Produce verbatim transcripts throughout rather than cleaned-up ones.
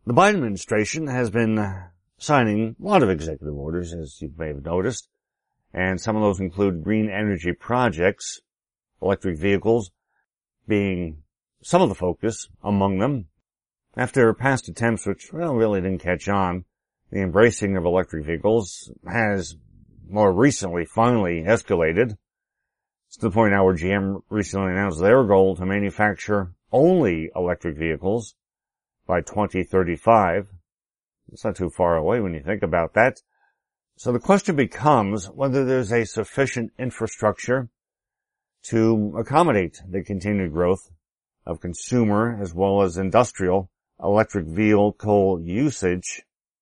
The Biden administration has been signing a lot of executive orders, as you may have noticed, and some of those include green energy projects, electric vehicles being some of the focus among them. After past attempts which, well, really didn't catch on, the embracing of electric vehicles has more recently finally escalated. It's to the point now where G M recently announced their goal to manufacture only electric vehicles by twenty thirty-five. It's not too far away when you think about that. So the question becomes whether there's a sufficient infrastructure to accommodate the continued growth of consumer as well as industrial electric vehicle usage.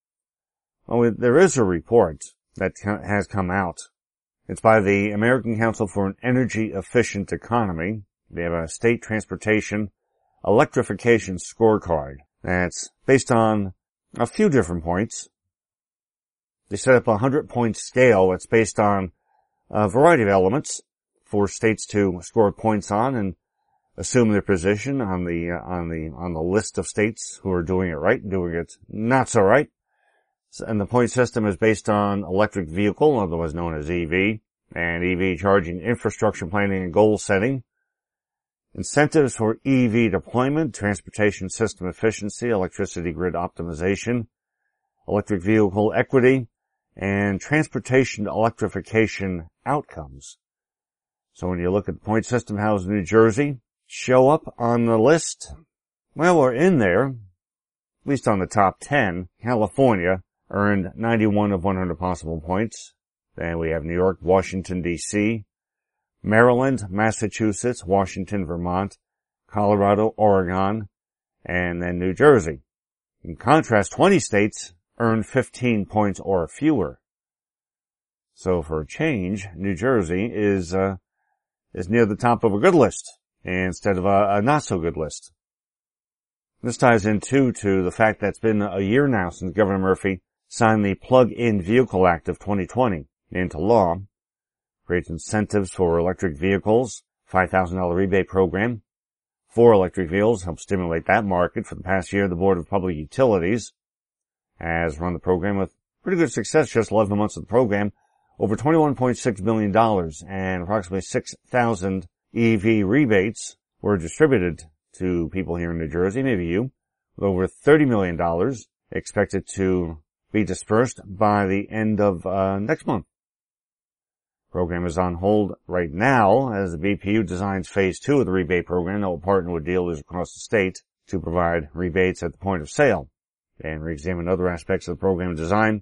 Well, there is a report that has come out. It's by the American Council for an Energy Efficient Economy. They have a state transportation electrification scorecard that's based on a few different points. They set up a hundred-point scale that's based on a variety of elements for states to score points on and assume their position on the uh, on the on the list of states who are doing it right and doing it not so right. And the point system is based on electric vehicle, otherwise known as E V, and E V charging infrastructure planning and goal setting, incentives for E V deployment, transportation system efficiency, electricity grid optimization, electric vehicle equity, and transportation electrification outcomes. So when you look at the point system, how does New Jersey show up on the list? Well, we're in there, at least on the top ten. California earned ninety-one of one hundred possible points. Then we have New York, Washington, D C, Maryland, Massachusetts, Washington, Vermont, Colorado, Oregon, and then New Jersey. In contrast, twenty states earned fifteen points or fewer. So for a change, New Jersey is uh, is near the top of a good list instead of a, a not-so-good list. This ties into to the fact that it's been a year now since Governor Murphy signed the Plug-in Vehicle Act of twenty twenty into law, creates incentives for electric vehicles, five thousand dollars rebate program for electric vehicles, helps stimulate that market. For the past year, the Board of Public Utilities has run the program with pretty good success. Just eleven months of the program, over twenty-one point six million dollars and approximately six thousand E V rebates were distributed to people here in New Jersey, maybe you, with over thirty million dollars expected to be dispersed by the end of uh, next month. The program is on hold right now as the B P U designs phase two of the rebate program that will partner with dealers across the state to provide rebates at the point of sale and re-examine other aspects of the program design.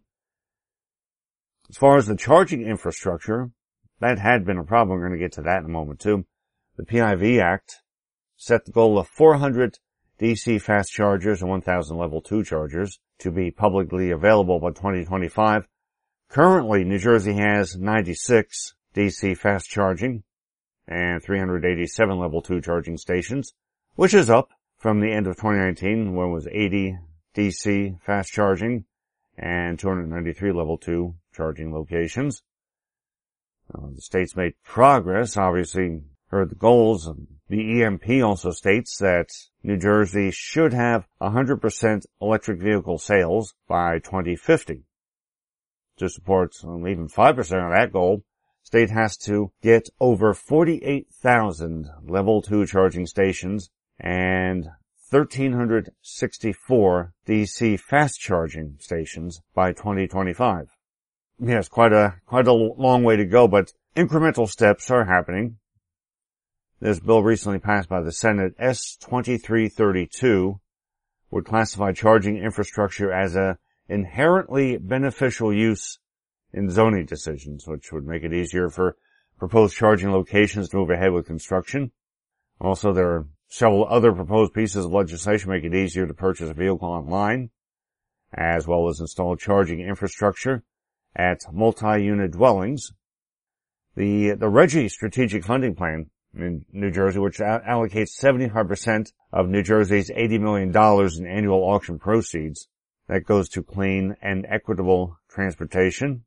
As far as the charging infrastructure, that had been a problem. We're going to get to that in a moment too. The P I V Act set the goal of four hundred D C fast chargers and one thousand level two chargers to be publicly available by twenty twenty-five. Currently, New Jersey has ninety-six D C fast charging and three hundred eighty-seven level two charging stations, which is up from the end of twenty nineteen when it was eighty D C fast charging and two hundred ninety-three level two charging locations. Uh, the state's made progress, obviously heard the goals. The E M P also states that New Jersey should have one hundred percent electric vehicle sales by twenty fifty. To support um, even five percent of that goal, state has to get over forty-eight thousand level two charging stations and one thousand three hundred sixty-four D C fast charging stations by twenty twenty-five. Yes, quite a, quite a long way to go, but incremental steps are happening. This bill recently passed by the Senate, S twenty-three thirty-two, would classify charging infrastructure as a inherently beneficial use in zoning decisions, which would make it easier for proposed charging locations to move ahead with construction. Also, there are several other proposed pieces of legislation make it easier to purchase a vehicle online, as well as install charging infrastructure at multi-unit dwellings. The, the RGGI Strategic Funding Plan in New Jersey, which allocates seventy-five percent of New Jersey's eighty million dollars in annual auction proceeds, that goes to clean and equitable transportation.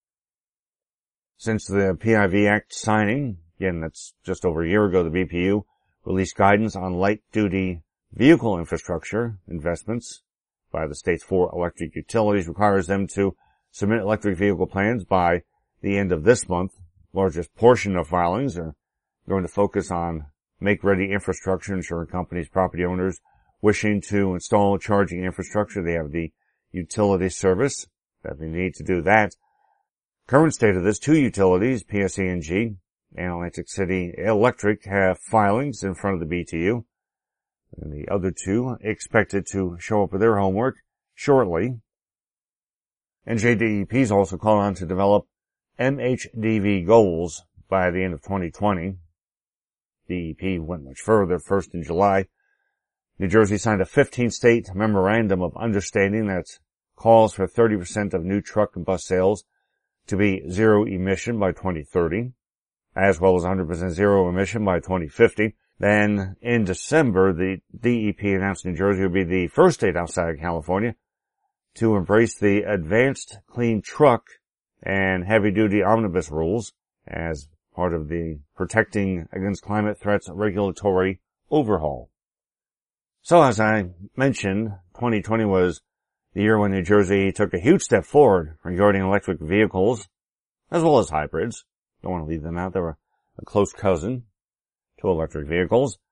Since the P I V Act signing, again, that's just over a year ago, the B P U released guidance on light-duty vehicle infrastructure investments by the state's four electric utilities requires them to submit electric vehicle plans by the end of this month. The largest portion of filings are going to focus on make-ready infrastructure, ensuring companies, property owners wishing to install charging infrastructure, they have the utility service that they need to do that. Current state of this, two utilities, P S E and G and Atlantic City Electric, have filings in front of the B T U. And the other two expected to show up with their homework shortly. And J D E P is also called on to develop M H D V goals by the end of twenty twenty. D E P went much further. First in July, New Jersey signed a fifteen state memorandum of understanding that calls for thirty percent of new truck and bus sales to be zero emission by twenty thirty, as well as one hundred percent zero emission by twenty fifty. Then in December, the D E P announced New Jersey would be the first state outside of California to embrace the advanced clean truck and heavy-duty omnibus rules as part of the Protecting Against Climate Threats regulatory overhaul. So as I mentioned, twenty twenty was the year when New Jersey took a huge step forward regarding electric vehicles, as well as hybrids. Don't want to leave them out. They were a close cousin to electric vehicles.